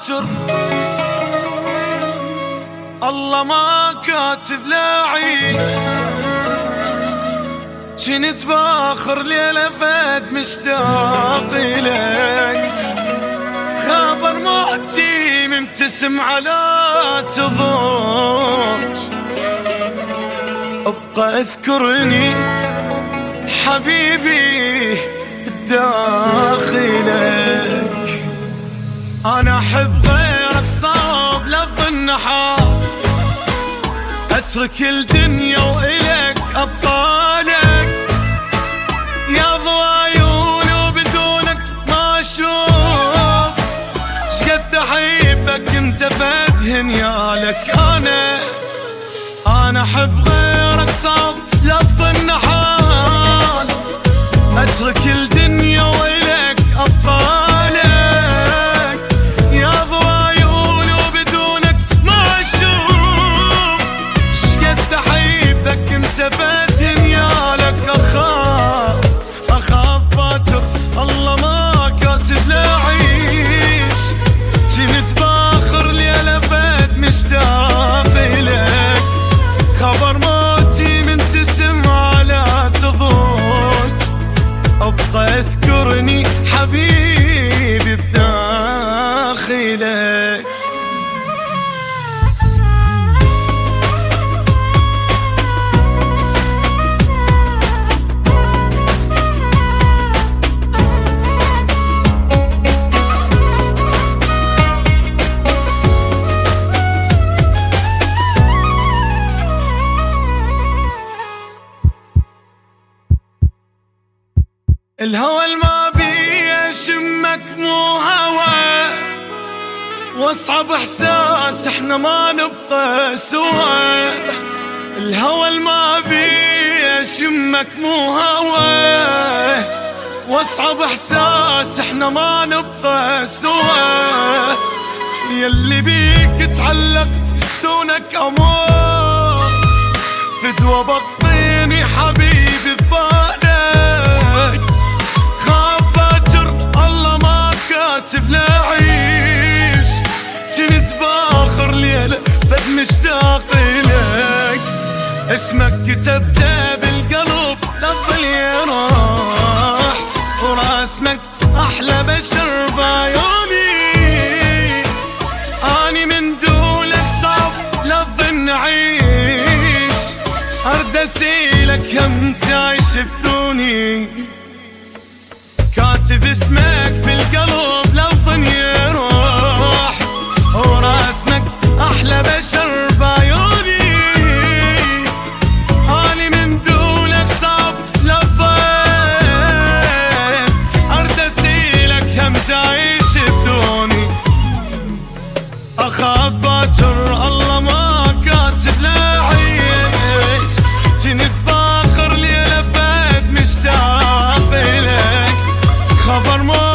باكر الله ما كاتب لا عيش. جنت باخر ليلة فات مشتاق إليك، خبر موتي مبتسم على تضوج. ابقى اذكرني حبيبي بداخلك، انا احب غيرك صعب لفظ النحار، اترك الدنيا والك ابطالك. يا ضوى عيوني وبدونك ما اشوف، شقد احبك انت فاتهن يالك. انا احب غيرك صعب لفظ النحال، اترك الدنيا والك ابطالك. يا ضوى عيوني وبدونك ما اشوف، شقد احبك انت فاتن يالك. اخاف باكر الله ما كاتب لا عيش. جنت باخر ليلة فات مشتاق إليك، خبر موتي منتسم على تضوج. ابقى اذكرني حبيبي بداخلك. الهوى الما بيه يشمك مو هوى، واصعب احساس احنا ما نبقى سوا. الهوى الما بيه يشمك مو هوى، واصعب احساس احنا ما نبقى سوا. يلي بيك تعلقت دونك امور، فدوى بطيني حبيبي ببالك. كاتب لا عيش. جنت باخر ليلة بد مشتاق إليك، اسمك كتبته بالقلب للظل يراح، وراسمك أحلى بشر بعيوني. أني من دولك صعب لفظ نعيش، أرد أسيلك هم تعيش بدوني. كاتب اسمك بالقلب لفظ يروح، وراسمك أحلى بشر بعيوني. أني من دولك صعب لفظ، أرد أسيلك هم تعيش بدوني. أخاف باكر الله ما كاتب لا عيش. جنت باخر ليلة فات مشتاق إليك، خبر